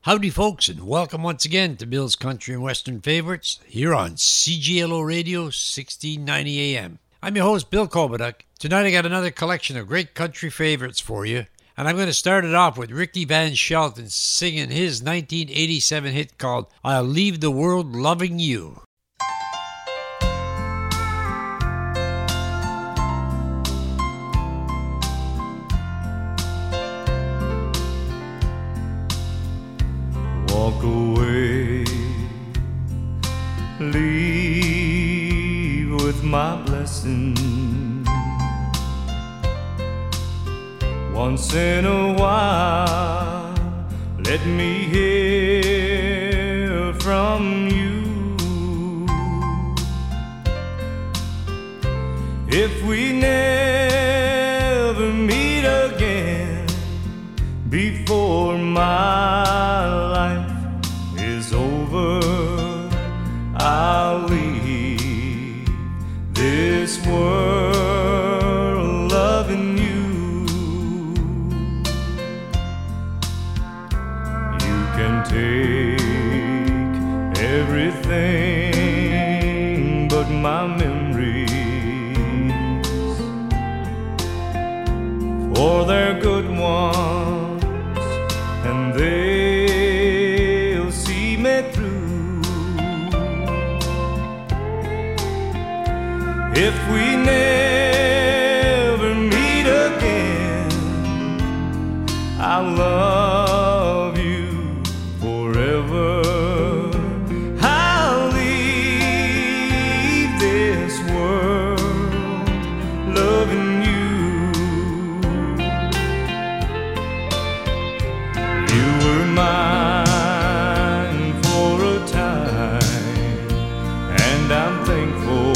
Howdy, folks, and welcome once again to Bill's Country and Western Favorites here on CGLO Radio 1690 AM. I'm your host, Bill Kobeduck. Tonight I got another collection of great country favorites for you, and I'm going to start it off with Ricky Van Shelton singing his 1987 hit called I'll Leave the World Loving You. Walk away, leave with my blessing. Once in a while, let me hear from you. If we never meet again before my life is over, I'll leave this world loving you. You can take everything but my memories, for they're good ones and they'll see me through. If we never meet again, I'll love you forever. I'll leave this world loving you. You were mine for a time, and I'm thankful.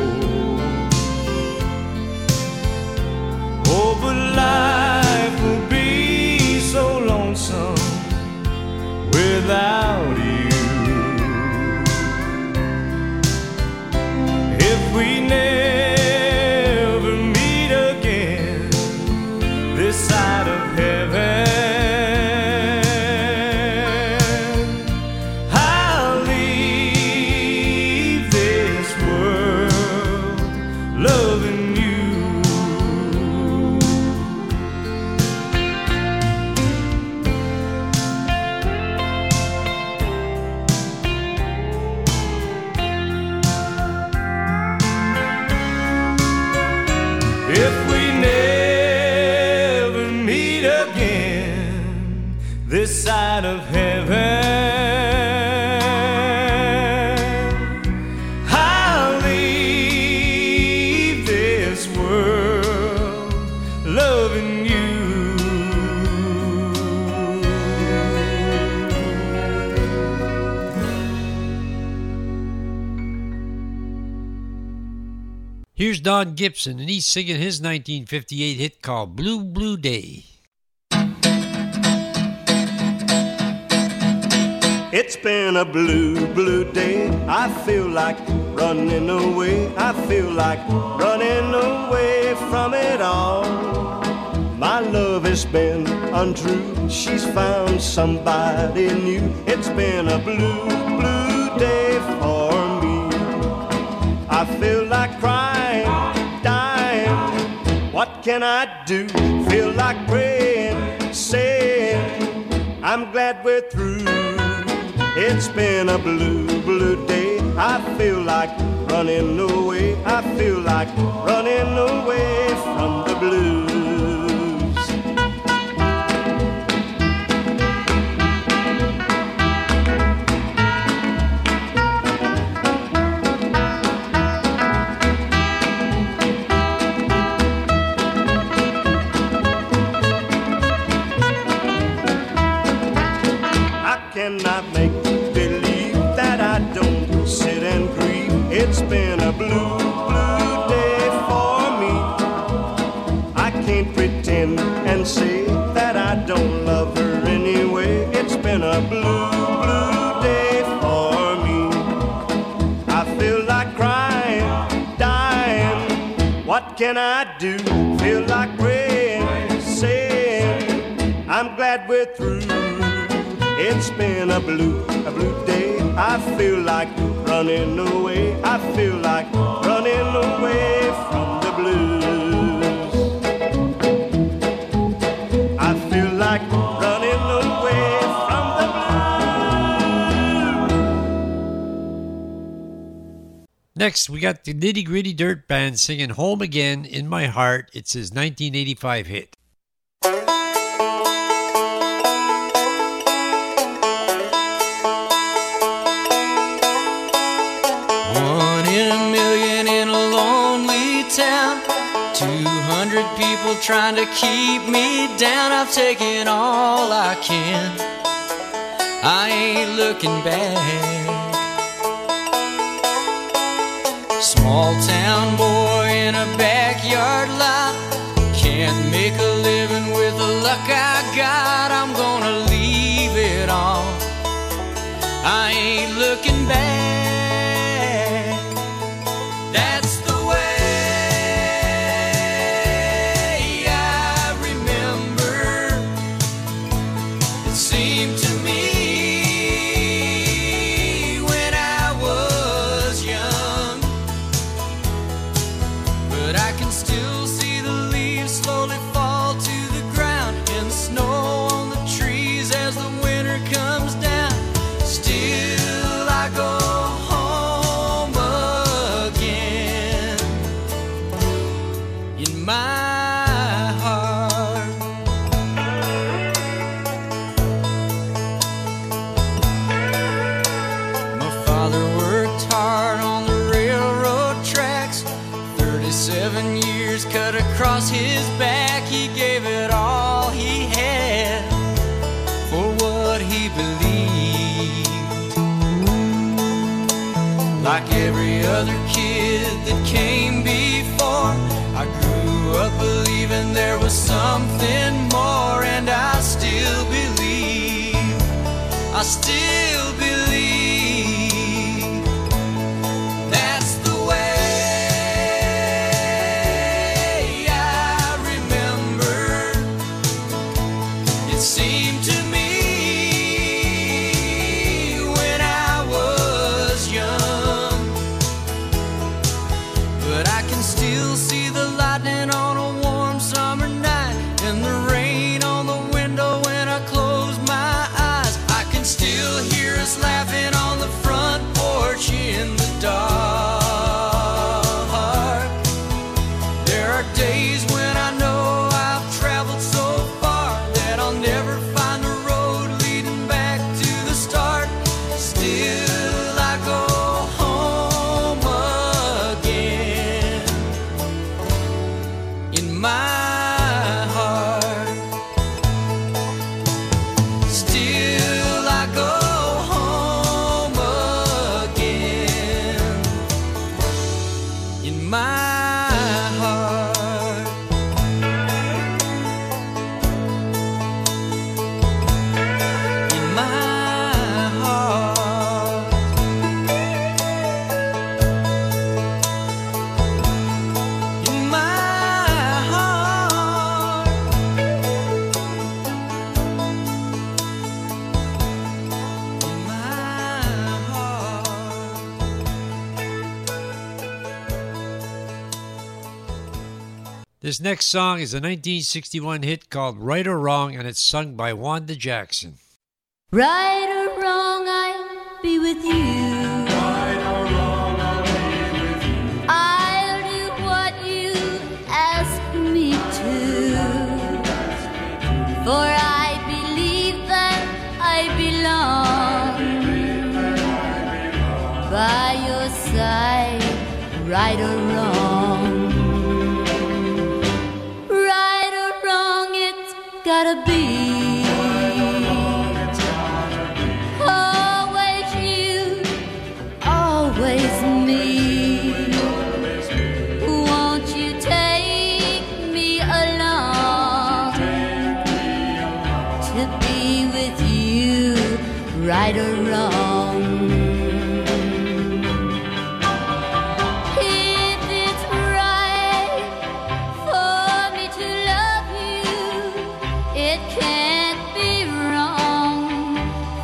Oh, but life will be so lonesome without you. If we never meet again this side of heaven, I'll leave this world loving you. If we never meet again this side of heaven, I'll leave this world loving you. Here's Don Gibson, and he's singing his 1958 hit called Blue, Blue Day. It's been a blue, blue day. I feel like running away. I feel like running away from it all. My love has been untrue. She's found somebody new. It's been a blue, blue day for me. I feel like crying, dying. What can I do? Feel like praying, saying I'm glad we're through. It's been a blue, blue day. I feel like running away. I feel like running away from the blues. I cannot make believe that I don't sit and grieve. It's been a blue, blue day for me. I can't pretend and say that I don't love her anyway. It's been a blue, blue day for me. I feel like crying, dying. What can I do? Feel like praying, saying I'm glad we're through. It's been a blue day. I feel like running away. I feel like running away from the blues. I feel like running away from the blues. Next, we got the Nitty Gritty Dirt Band singing Home Again in My Heart. It's his 1985 hit. One in a million in a lonely town, 200 people trying to keep me down. I've taken all I can, I ain't looking back. Small town boy in a backyard lot, can't make a living with the luck I got. I'm gonna leave it all, I ain't looking back. That's the way I remember. It seemed to me when I was young, but I can still see the leaves slowly fall to the ground and snow on the trees as the winter comes down. Still I go home again in my heart. My father worked hard on the railroad tracks, 37 years cut across his back. He gave it all he had for what he believed. Like every other kid that came before, I grew up believing there was something more, and I still believe, I still believe. That's the way I remember. It seemed to me when I was young, but I can still see the lightning on a warm summer night and the rain on the window when I close my eyes. I can still hear us laughing on the front porch in the dark. There are days when I know I've traveled so far that I'll never find the road leading back to the start. Still I go home again in my heart. Still I go home again in my heart. In my heart. In my heart. In my heart. This next song is a 1961 hit called Right or Wrong, and it's sung by Wanda Jackson. Right or wrong, I'll be with you. Right or wrong, I'll be with you. I'll do what you ask me to. For I believe that I belong by your side, right or wrong. Right or wrong, it's gotta be. Always you, always me. Won't you take me along to be with you, right or wrong? If it's right for me to love you, it can't be wrong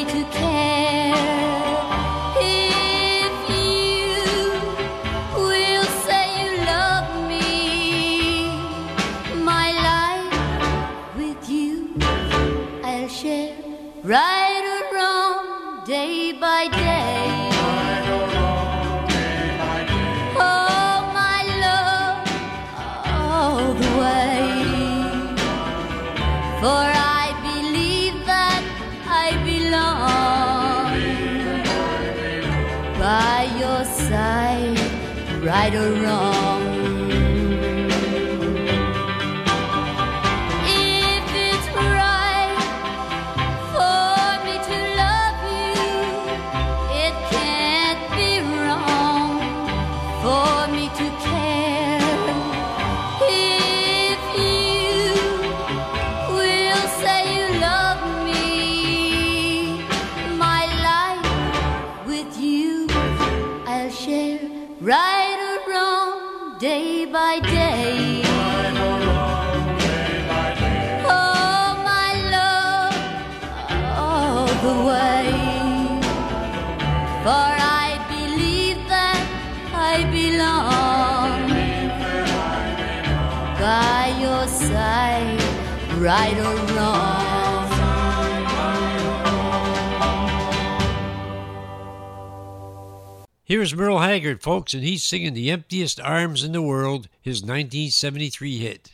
me to care. If you will say you love me, my life with you I'll share, right or wrong, day by day. Oh, my love, all the way. For I believe that I belong by your side, right or wrong. If it's right for me to love you, it can't be wrong for me to care. If you will say you love me, my life with you I'll share, right or wrong, day by day. Oh, my love, all the way. For I believe that I belong by your side, right or wrong. Here's Merle Haggard, folks, and he's singing The Emptiest Arms in the World, his 1973 hit.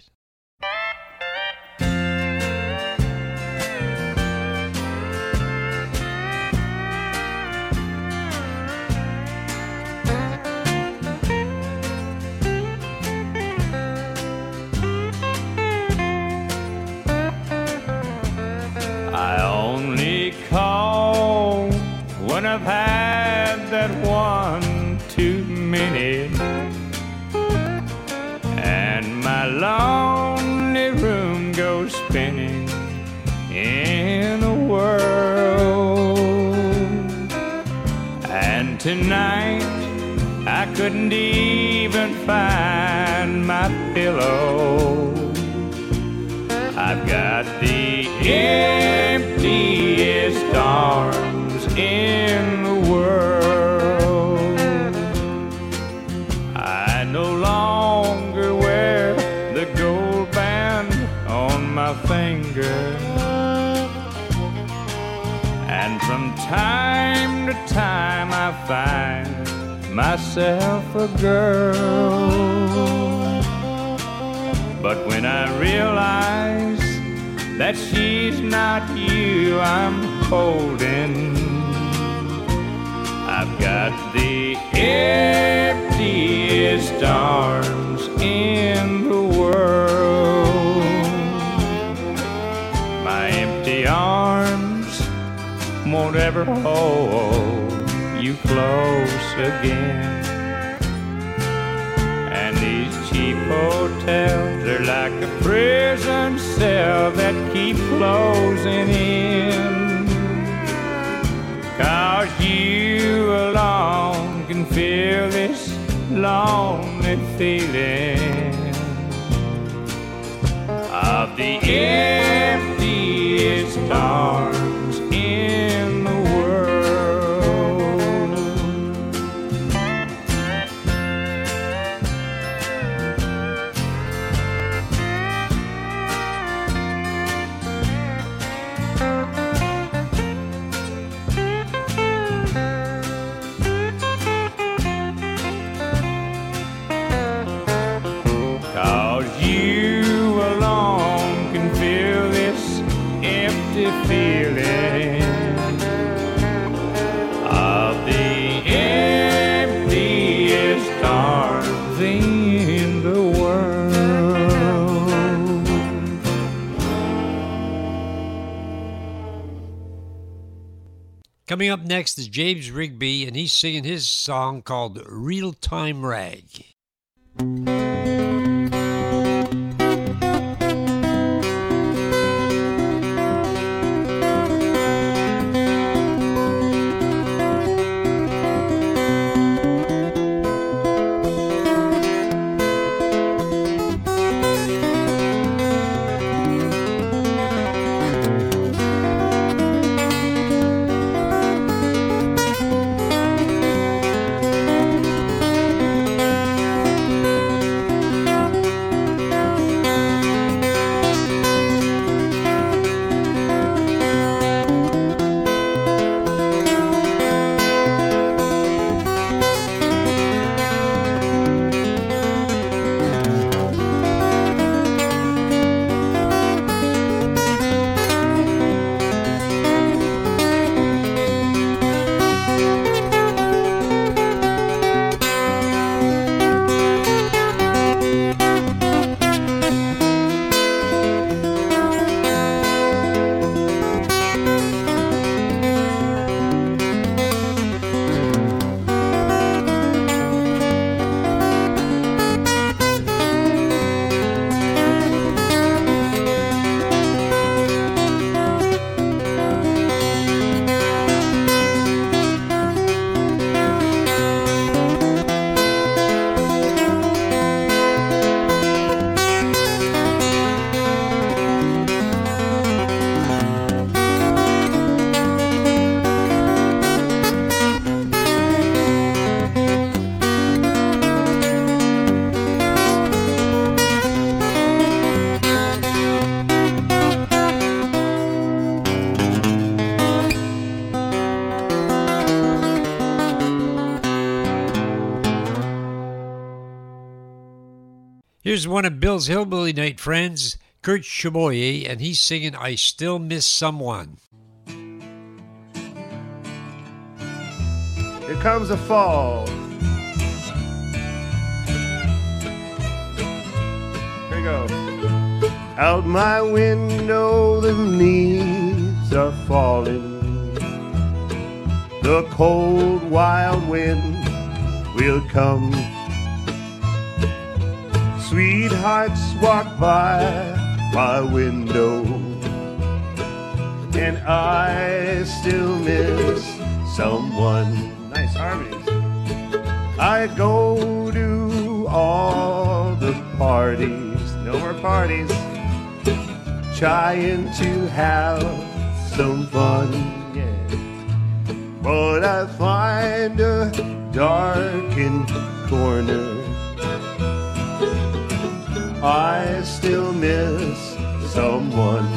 I only call when I've had that one too many, and my lonely room goes spinning in a whirl. And tonight I couldn't even find my pillow. I've got the emptiest arms in the world. I no longer wear the gold band on my finger, and from time to time I find myself a girl. But when I realize that she's not you I'm holding, I've got the emptiest arms in the world. My empty arms won't ever hold you close again. And these cheap hotels are like a prison cell that keep closing in. 'Cause you alone can feel this lonely feeling of the emptiest arms in the world. Feeling of the emptiest arms in the world. Coming up next is James Rigby, and he's singing his song called Real Time Rag. Here's one of Bill's Hillbilly Night friends, Kurt Chaboyer, and he's singing I Still Miss Someone. Here comes the fall. Here we go. Out my window the leaves are falling. The cold wild wind will come. Sweethearts walk by my window, and I still miss someone. Nice harmonies. I go to all the parties, no more parties, trying to have some fun, yeah. But I find a darkened corner. I still miss someone.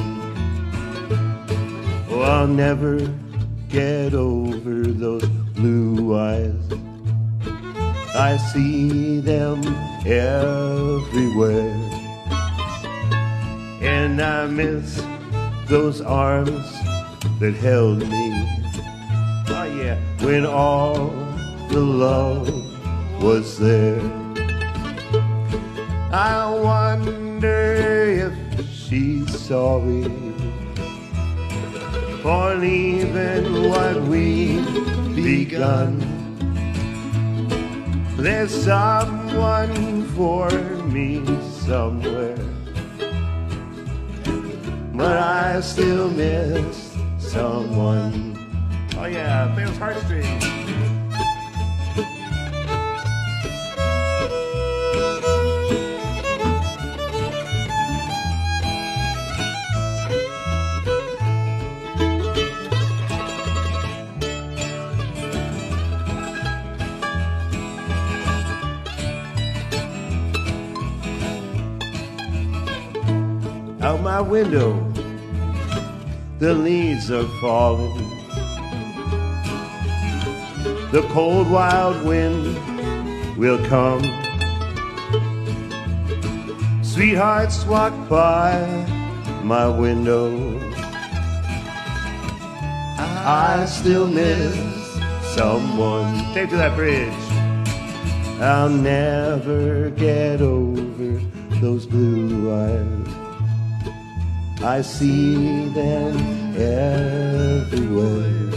Oh, I'll never get over those blue eyes. I see them everywhere. And I miss those arms that held me. Oh yeah, when all the love was there. I wonder if she's sorry for leaving what we've begun. There's someone for me somewhere, but I still miss someone. Oh yeah, play those heartstrings. Out my window, the leaves are falling. The cold wild wind will come. Sweethearts walk by my window. I still miss someone. Take to that bridge. I'll never get over those blue eyes. I see them everywhere.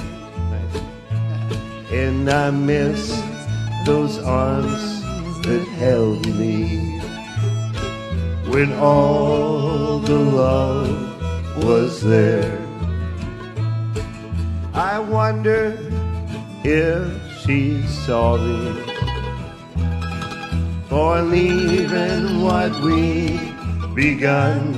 And I miss those arms that held me when all the love was there. I wonder if she's sorry for leaving what we begun.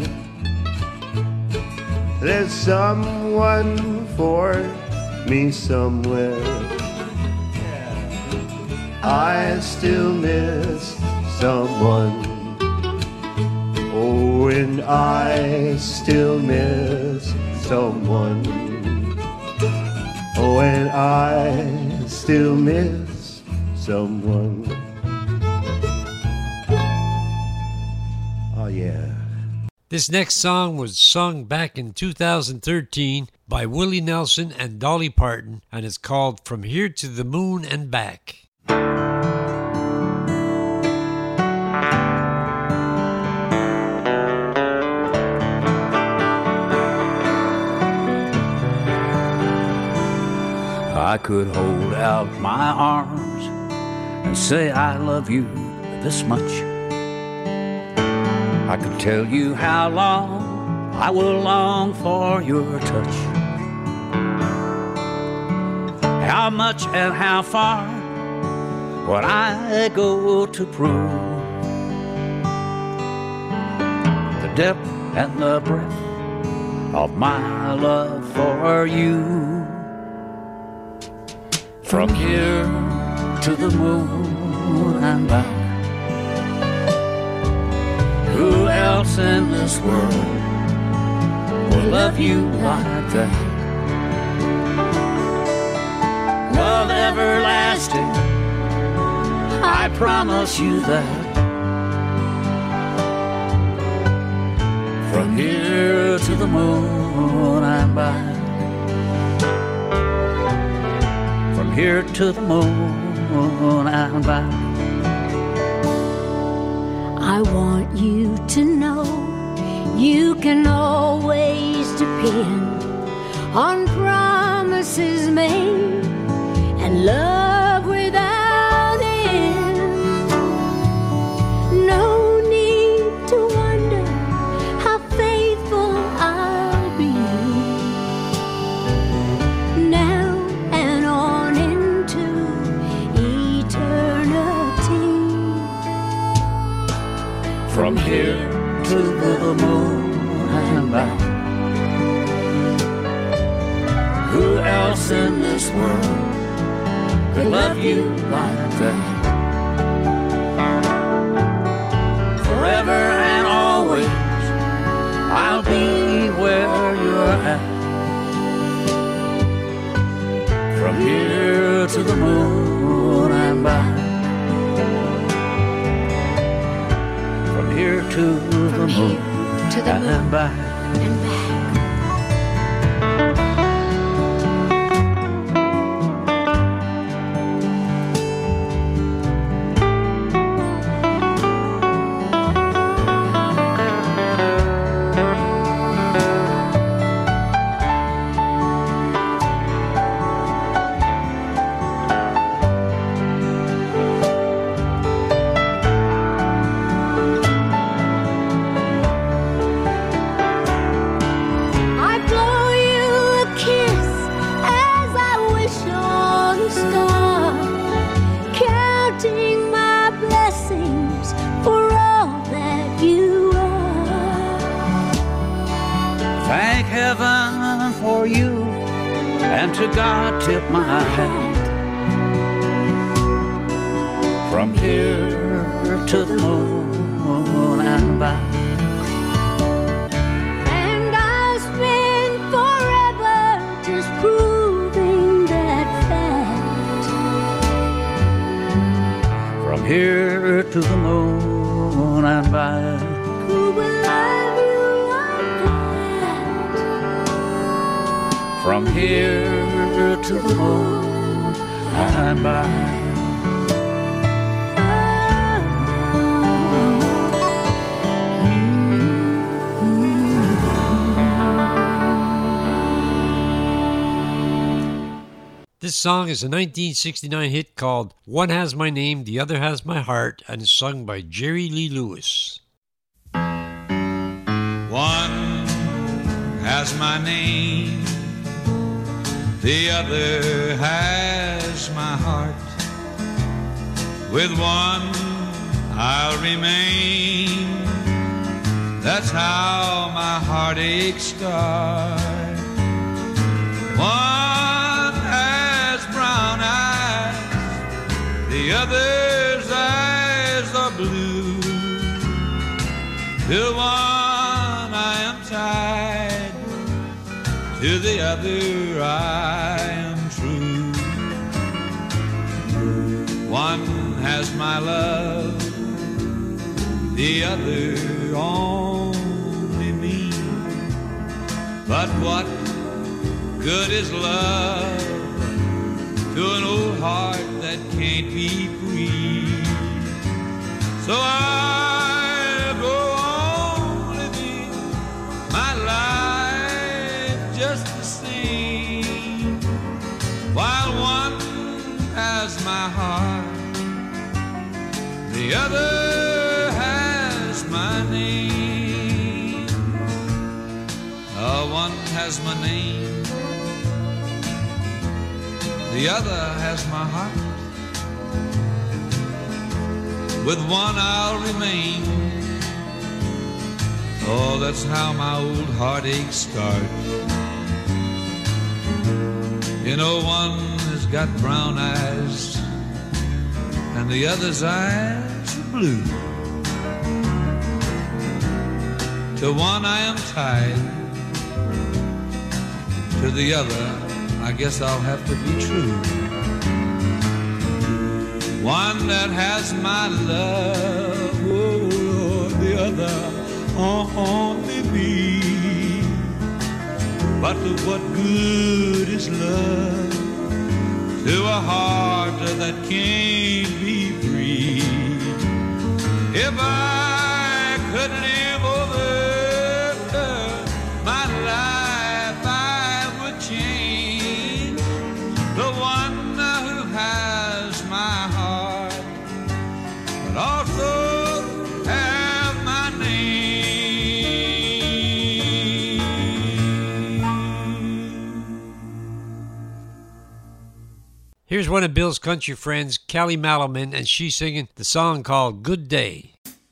There's someone for me somewhere. I still miss someone. Oh, and I still miss someone. Oh, and I still miss someone. Oh, yeah. This next song was sung back in 2013 by Willie Nelson and Dolly Parton, and it's called From Here to the Moon and Back. I could hold out my arms and say I love you this much. I could tell you how long I will long for your touch, how much and how far would I go to prove the depth and the breadth of my love for you. From here to the moon and back, who else in this world will love you like that? Love everlasting, I promise you that. here to the moon and back. From here to the moon and back. I want you to know you can always depend on promises made and love without end. No need to wonder how faithful I'll be now and on into eternity. From here to the moon and back. Who else in this world could love you like that? Forever and always, I'll be where you're at. From here to the moon and back. From here to the moon and back. And back. To God tip my hat. From here to the moon and back. And I'll spend forever just proving that fact. From here to the moon and back. Who will love you like that? From here to the moon and back. This song is a 1969 hit called One Has My Name, The Other Has My Heart, and is sung by Jerry Lee Lewis. One has my name, the other has my heart. With one I'll remain. That's how my heartaches start. One has brown eyes, the other's eyes are blue. To one I am tied, to the other I am true. One has my love, the other only me. But what good is love to an old heart that can't be free? So I'll go on living my life just the same, while one has my heart, the other has my name. One has my name, the other has my heart. With one I'll remain. Oh, that's how my old heartaches start. You know, one has got brown eyes and the other's eyes are blue. To one I am tied, to the other I guess I'll have to be true. One that has my love, oh Lord, the other only me. be. But what good is love to a heart that can't be free? If I could live over my life, I would change the one who has my heart, but also have my name. Here's one of Bill's country friends, Callie Malaman, and she's singing the song called Good Day.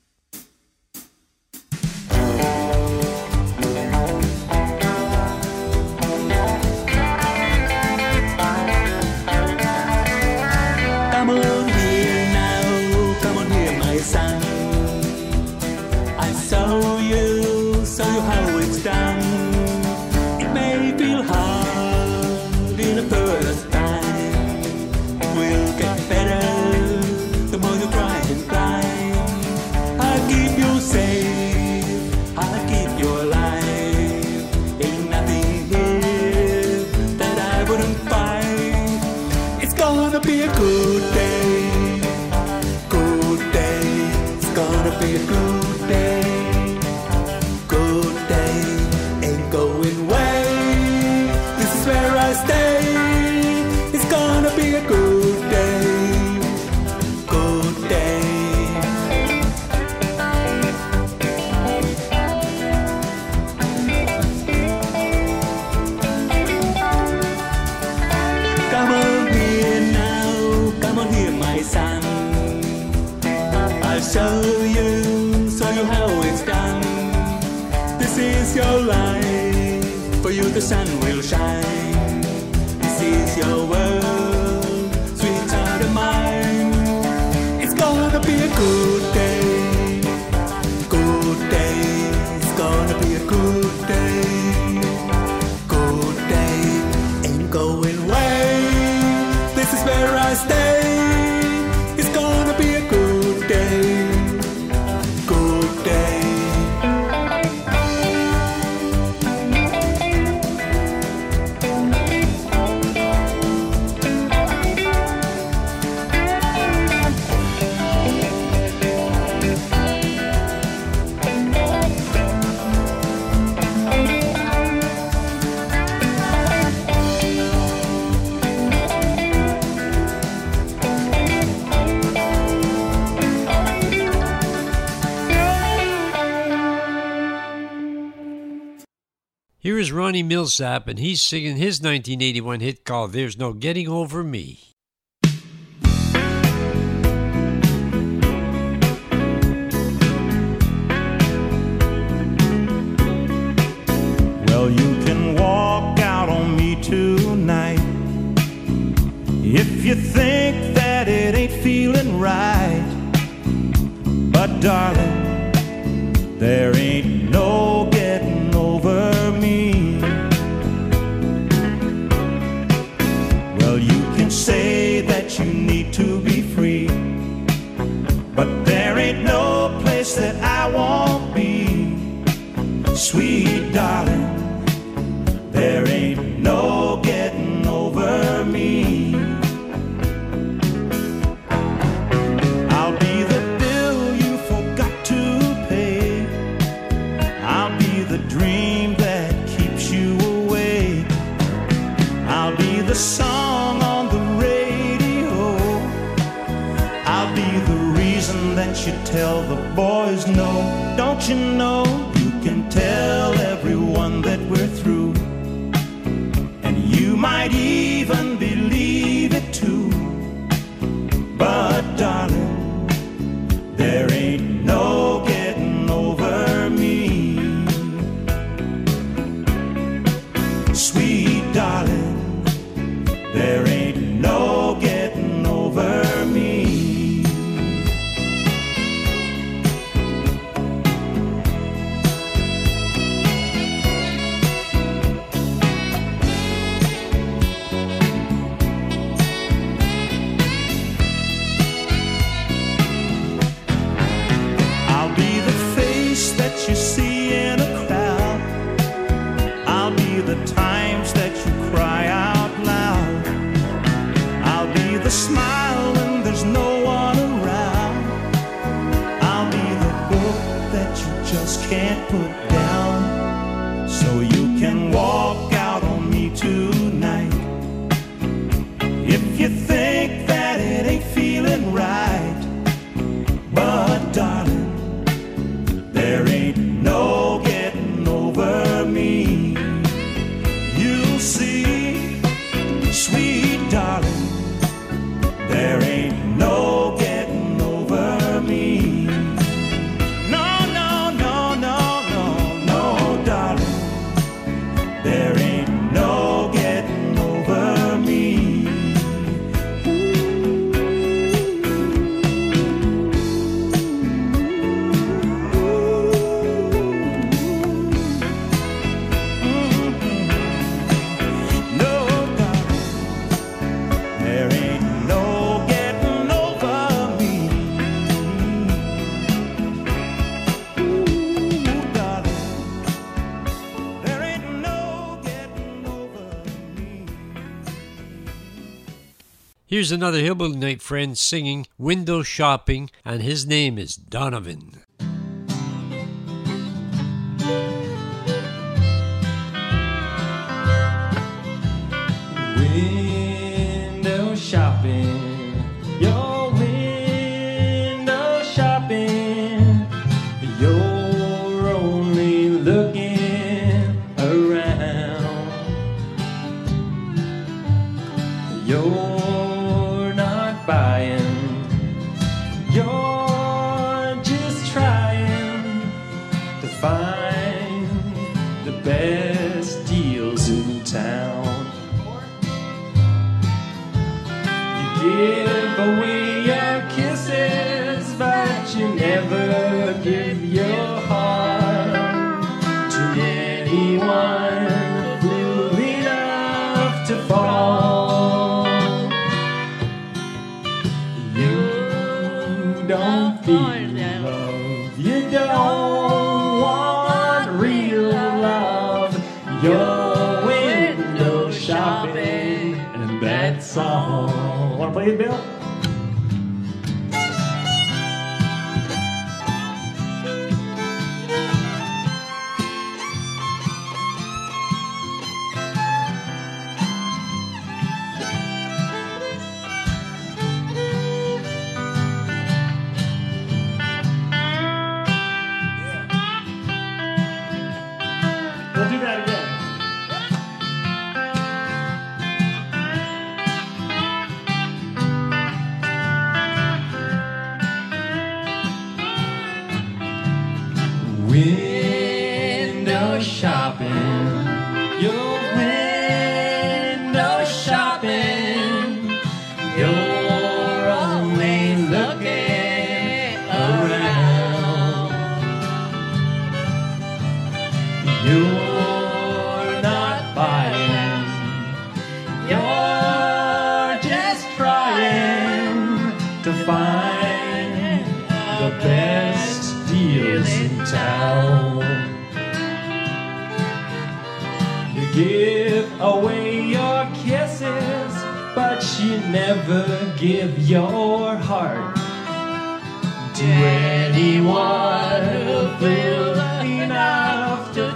Come on here now, come on here, my son. I'll show you how it's done. It may feel hard in the first time. It will get better the more you try and climb. I'll keep you safe, I'll keep you alive. Ain't nothing here that I wouldn't find. It's gonna be a good day, good day. It's gonna be a good day, good day. Ain't going away, this is where I stay. It's gonna be a good day, good day. Come on here now, come on here, my son. I'll show you how it's done. This is your life, for you the sun will shine. This is your world, sweetheart of mine. It's gonna be a good day, good day. It's gonna be a good day, good day. Ain't going away, this is where I stay. It's gonna be a good day, good day. Here is Ronnie Millsap, and he's singing his 1981 hit called There's No Getting Over Me. Well, you can walk out on me tonight if you think that it ain't feeling right. But darling, there ain't no getting over me. Well, you can say that you need to be free, but there ain't no place that I won't be. Sweet darling, there ain't no getting over me. I'll be the bill you forgot to pay. I'll be the dream that keeps you awake. I'll be the song on the radio. I'll be the reason that you tell the boys no. Don't you know you can tell everyone that we're through, and you might even believe it too. But darling, there ain't no getting over me. Sweet darling, there ain't no getting over me. with a smile when there's no one around. I'll be the book that you just can't put down, so you can walk out on me tonight. If you think that it ain't feeling right, but darling, there ain't no getting over me. You'll see, sweet darling, there ain't no getting over me. No, no, no, no, no, no, darling, there ain't no getting over me. Here's another Hillbilly Night friend singing Window Shopping, and his name is Donovan. Window shopping, your window shopping, you're only looking around. You're not buying, you're just trying to find the best deals in town. Give away your kisses, but you never give your heart to anyone fool enough to fall. You don't feel love, you don't want real love. You're window shopping, and that's all. Wanna play it, Bill? We'll do that again. Window shopping, your window shopping, you're only looking around. You're not buying, you're just trying to find the best deals in town. You give away your kisses, but you never give your heart to anyone who feels enough to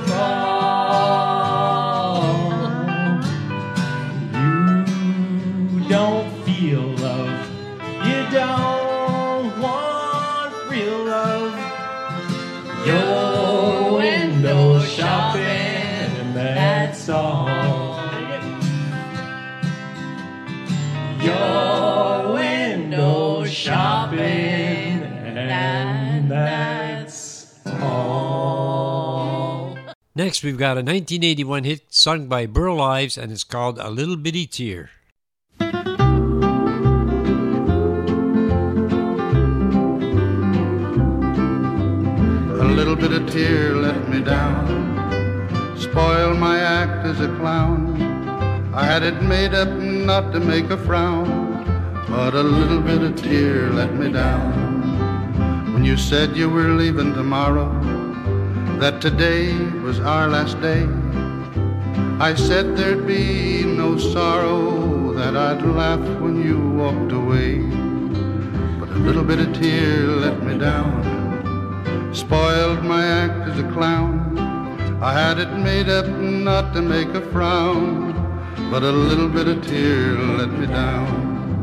call. You don't feel love, you don't want real love. You're window shopping, and that's all. You're window shopping, and that's all. Next, we've got a 1981 hit sung by Burl Ives, and it's called A Little Bitty Tear. A little bit of tear let me down, spoil my act as a clown. I had it made up not to make a frown, but a little bit of tear let me down. When you said you were leaving tomorrow, that today was our last day, I said there'd be no sorrow, that I'd laugh when you walked away, but a little bit of tear let me down, spoiled my act as a clown. I had it made up not to make a frown, but a little bit of tear let me down.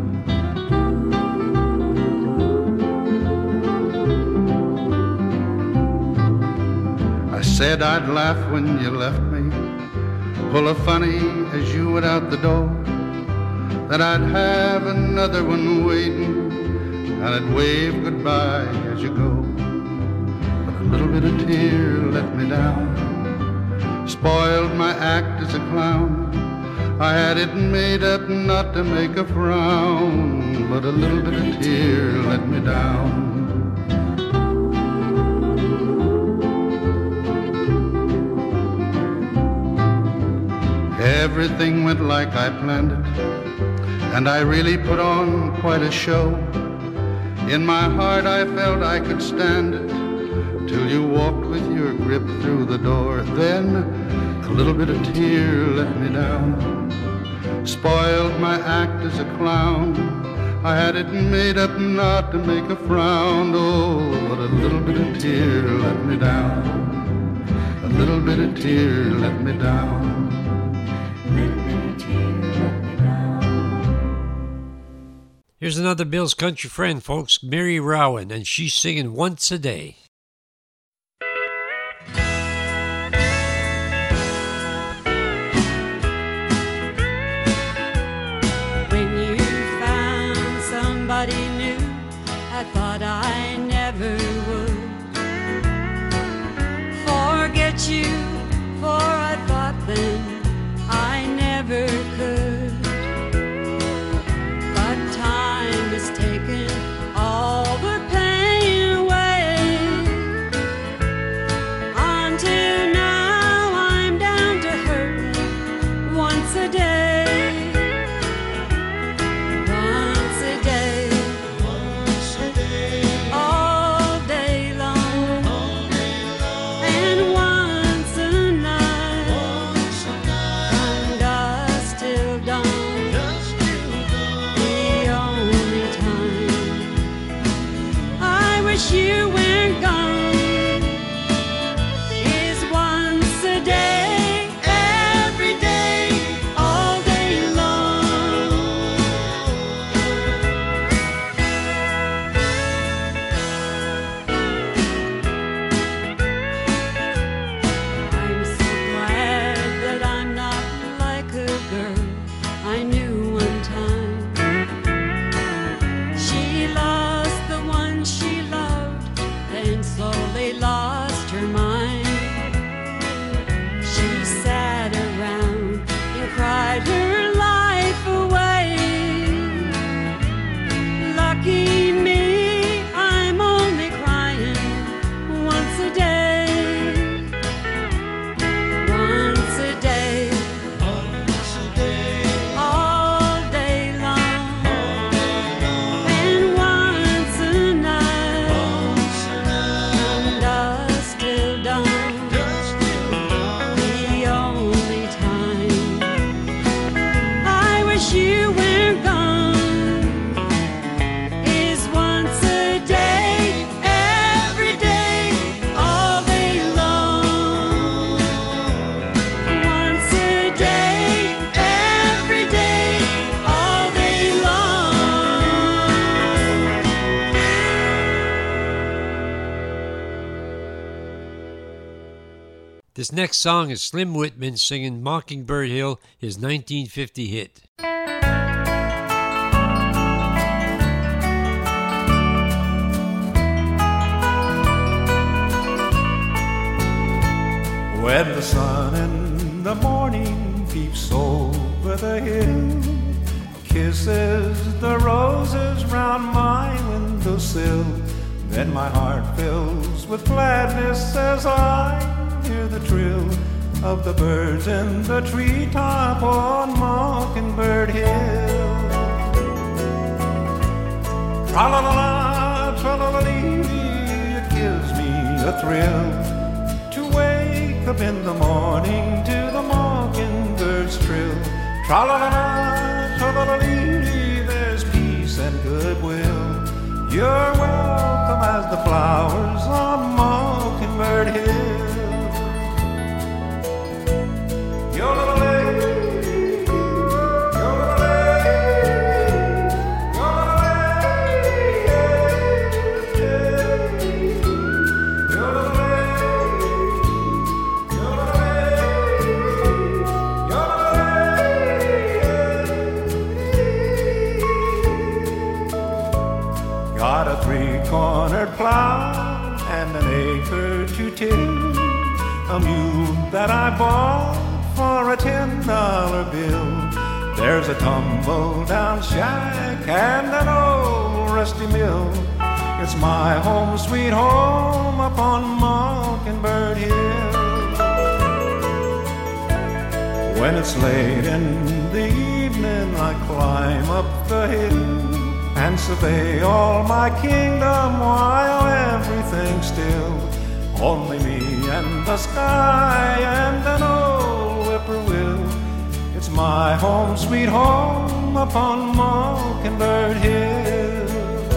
I said I'd laugh when you left me, pull a funny as you went out the door, that I'd have another one waiting, and I'd wave goodbye as you go. But a little bit of tear let me down, spoiled my act as a clown. I had it made up not to make a frown, but a little bit of tear let me down. Everything went like I planned it, and I really put on quite a show. In my heart I felt I could stand it, till you walked with your grip through the door. Then a little bit of tear let me down, spoiled my act as a clown. I had it made up not to make a frown. Oh, but a little bit of tear let me down, a little bit of tear let me down. Here's another Bill's country friend, folks, Mary Rowan, and she's singing Once a Day. When you found somebody new, I thought I never would forget you, for I thought then I never could. Taken all the pain away, until now I'm down to hurt once a day, once a day, once a day, all day long, and once a night, from dusk till dawn. You weren't gone is once a day, every day, all day long. I'm so glad that I'm not like a girl I knew one time. She lost the one she loved, then slowly lost her mind. She sat around and cried her life away. Lucky me, I'm only crying once a day, once a day, once a day, all day long, and once a night, from dusk till dawn, the only time. I wish you weren't gone is once a day, every day, all day long. Once a day, every day, all day long. This next song is Slim Whitman singing Mockingbird Hill, his 1950 hit. When the sun in the morning peeps over the hill, kisses the roses round my windowsill, then my heart fills with gladness as I hear the trill of the birds in the treetop on Mockingbird Hill. Tra-la-la-la, tra-la-la-lee, it gives me a thrill to wake up in the morning to the mockingbird's trill. Tra-la-la-la, tra-la-la-lee, You're welcome as the flowers on Mockingbird Hill. Got a three-cornered plow and an acre to till, a mule that I bought for a $10 bill. There's a tumble-down shack and an old rusty mill. It's my home, sweet home upon Mockingbird Hill. When it's late in the evening, I climb up the hill and survey all my kingdom while everything's still. Only me and the sky and an old whippoorwill. It's my home, sweet home upon Mockingbird Hill.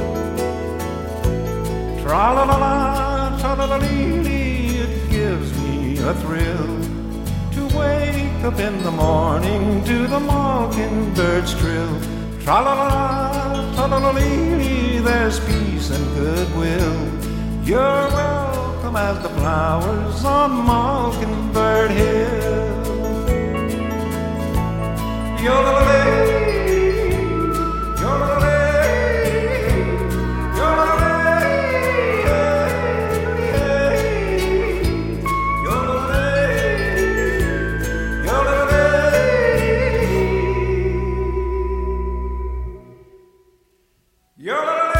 Tra-la-la-la, tra-la-la-lee, it gives me a thrill to wake up in the morning to the mockingbird's trill. Tra-la-la, tra-la-la-lee, there's peace and goodwill. You're welcome as the flowers on Mockingbird Hill. Yo-la-la-lee, yo-la-la-lee, yo-la-la-lee, yo-la-la-lee, yo-la-la-lee, yo-la-la-lee.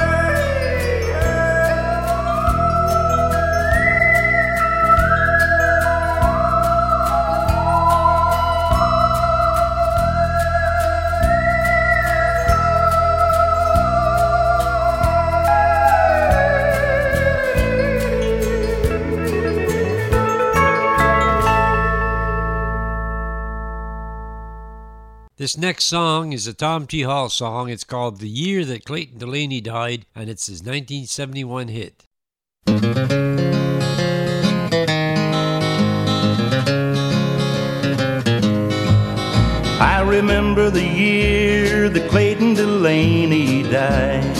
This next song is a Tom T. Hall song. It's called The Year That Clayton Delaney Died, and it's his 1971 hit. I remember the year that Clayton Delaney died.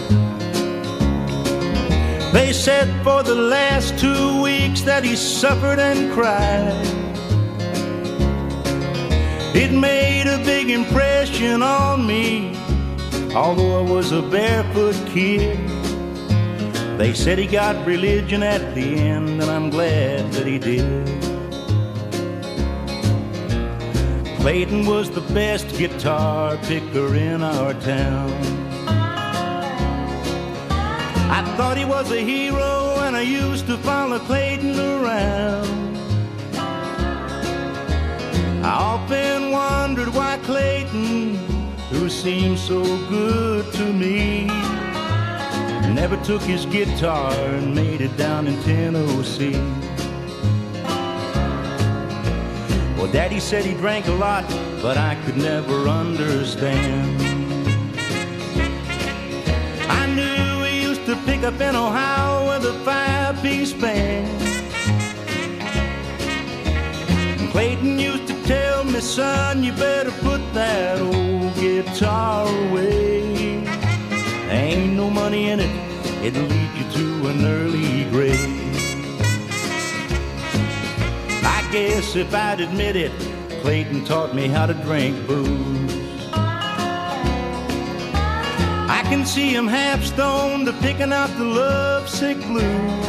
They said for the last 2 weeks that he suffered and cried. It made a big impression on me, although I was a barefoot kid. They said he got religion at the end, and I'm glad that he did. Clayton was the best guitar picker in our town. I thought he was a hero, and I used to follow Clayton around. I often wondered why Clayton, who seemed so good to me, never took his guitar and made it down in Tennessee. Well, Daddy said he drank a lot, but I could never understand. I knew he used to pick up in Ohio with a 5-piece band. And Clayton used to tell me, son, you better put that old guitar away. There ain't no money in it, it'll lead you to an early grave. I guess if I'd admit it, Clayton taught me how to drink booze. I can see him half stoned, picking out the lovesick blues.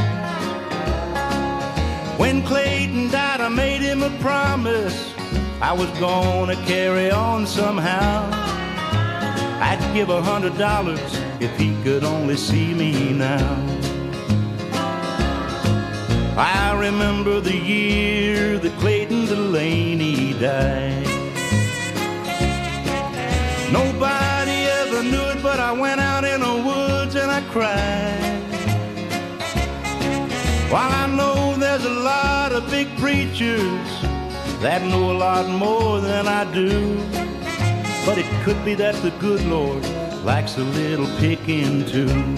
When Clayton died, I made him a promise I was gonna carry on somehow. I'd give $100 if he could only see me now. I remember the year that Clayton Delaney died. Nobody ever knew it, but I went out in the woods and I cried. While I know there's a lot of big preachers that know a lot more than I do, but it could be that the good Lord likes a little picking too.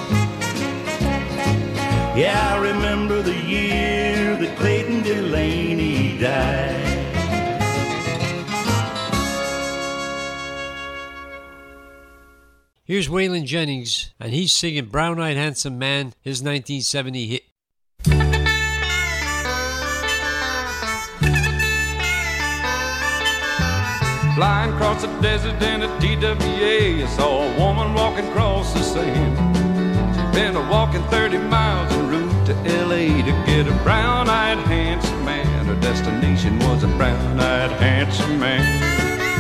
Yeah, I remember the year that Clayton Delaney died. Here's Waylon Jennings, and he's singing Brown-Eyed Handsome Man, his 1970 hit. Flying across the desert in a TWA, I saw a woman walking across the sand. She'd been walking 30 miles en route to LA to get a brown-eyed handsome man. Her destination was a brown-eyed handsome man.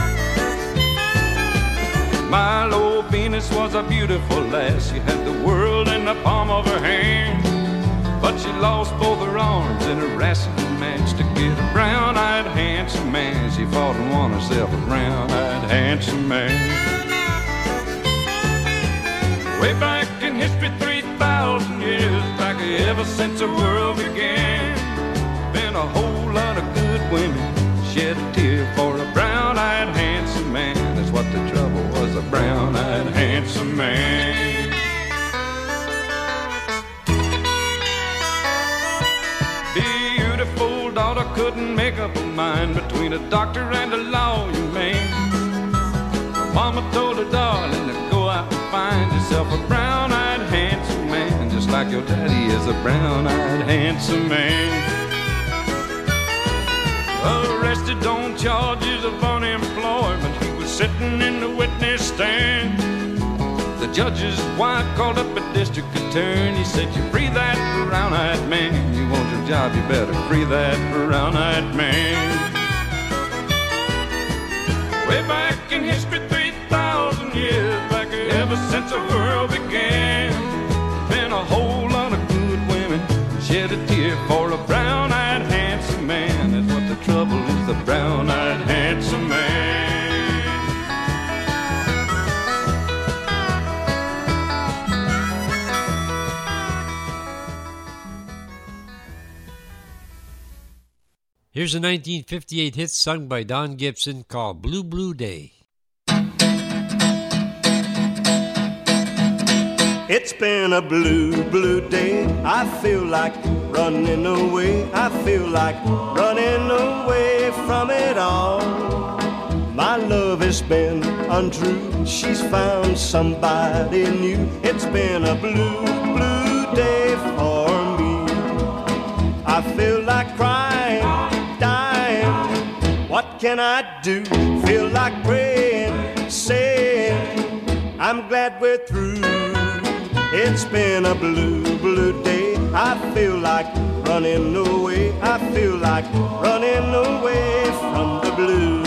Milo Venus was a beautiful lass. She had the world in the palm of her hand, but she lost both her arms in a wrestling match to get a brown-eyed handsome man. She fought and won herself a brown-eyed handsome man. Way back in history, 3,000 years back, ever since the world began, been a whole lot of good women shed a tear for a brown-eyed handsome man. That's what the trouble was, a brown-eyed handsome man. Beautiful daughter couldn't make up her mind between a doctor and a lawyer man. Her mama told her darling to go out and find yourself a brown-eyed handsome man, just like your daddy is a brown-eyed handsome man. Arrested on charges of unemployment, he was sitting in the witness stand. The judge's wife called up a district attorney, said, "You free that brown-eyed man. You want your job, you better free that brown-eyed man." Way back in history, 3,000 years back, ever since the world began, been a whole lot of good women shed a tear for a brown-eyed handsome man. That's what the trouble is, the brown-eyed handsome man. Here's a 1958 hit sung by Don Gibson called Blue Blue Day. It's been a blue, blue day. I feel like running away. I feel like running away from it all. My love has been untrue. She's found somebody new. It's been a blue, blue day for me. I feel like crying, dying. What can I do? Feel like praying, saying, I'm glad we're through. It's been a blue, blue day. I feel like running away. I feel like running away from the blues.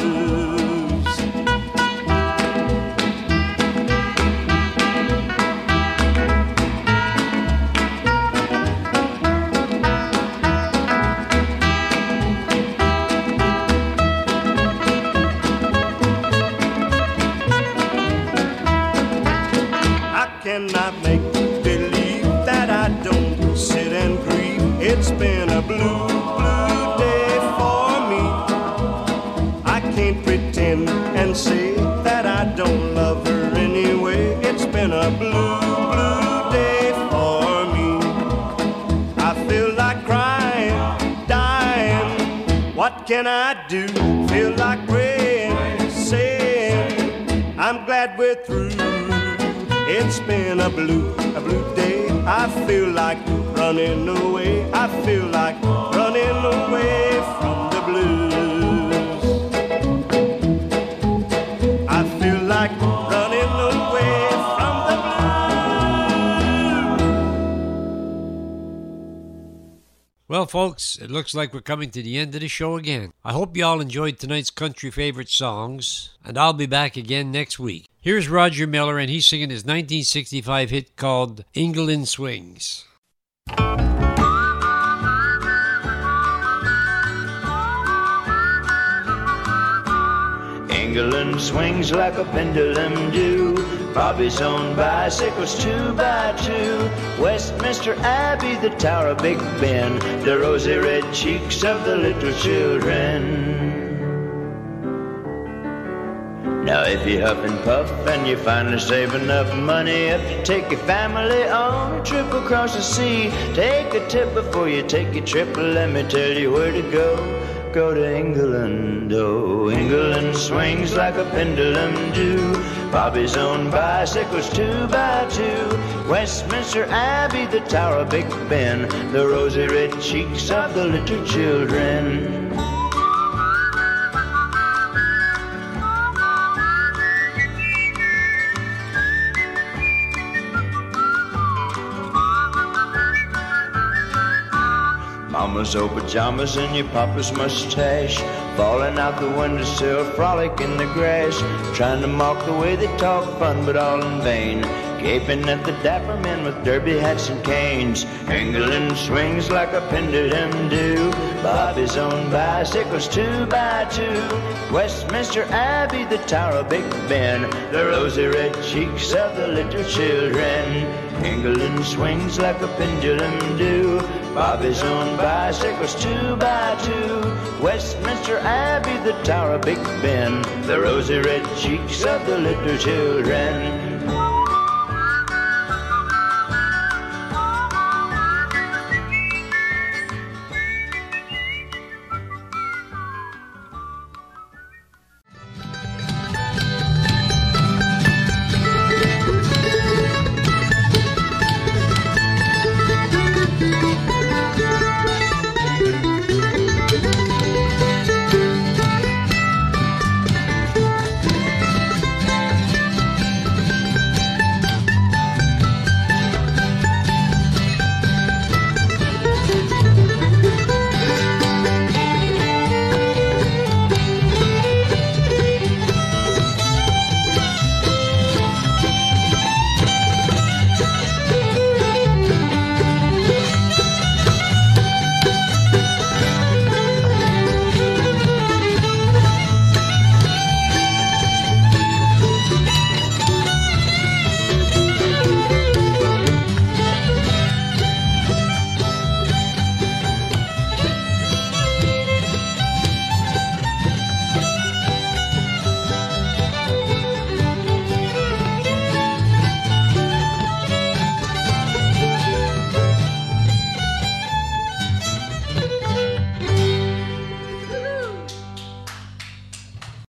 I cannot make believe that I don't sit and grieve. It's been a blue, blue day for me. I can't pretend and say that I don't love her anyway. It's been a blue, blue day for me. I feel like crying, dying. What can I do? Feel like praying, saying, I'm glad we're through. It's been a blue day. I feel like running away. I feel like running away from the blues. I feel like running away from the blues. Well, folks, it looks like we're coming to the end of the show again. I hope you all enjoyed tonight's country favorite songs, and I'll be back again next week. Here's Roger Miller, and he's singing his 1965 hit called England Swings. England swings like a pendulum do. Bobby's on bicycles 2 by 2. Westminster Abbey, the Tower of Big Ben, the rosy red cheeks of the little children. Now if you huff and puff and you finally save enough money up to take your family on a trip across the sea, take a tip before you take your trip. Let me tell you where to go. Go to England, oh, England swings like a pendulum do. Bobby's own bicycles 2x2. Westminster Abbey, the Tower of Big Ben, the rosy red cheeks of the little children. Mama's old pajamas and your papa's mustache, falling out the windowsill, frolic in the grass, trying to mock the way they talk fun, but all in vain, gaping at the dapper men with derby hats and canes. England swings like a pendulum do. Bobby's own bicycles 2x2. Westminster Abbey, the Tower of Big Ben, the rosy red cheeks of the little children. England swings like a pendulum do. Bobby's own bicycles 2x2. Westminster Abbey, the Tower of Big Ben, the rosy red cheeks of the little children.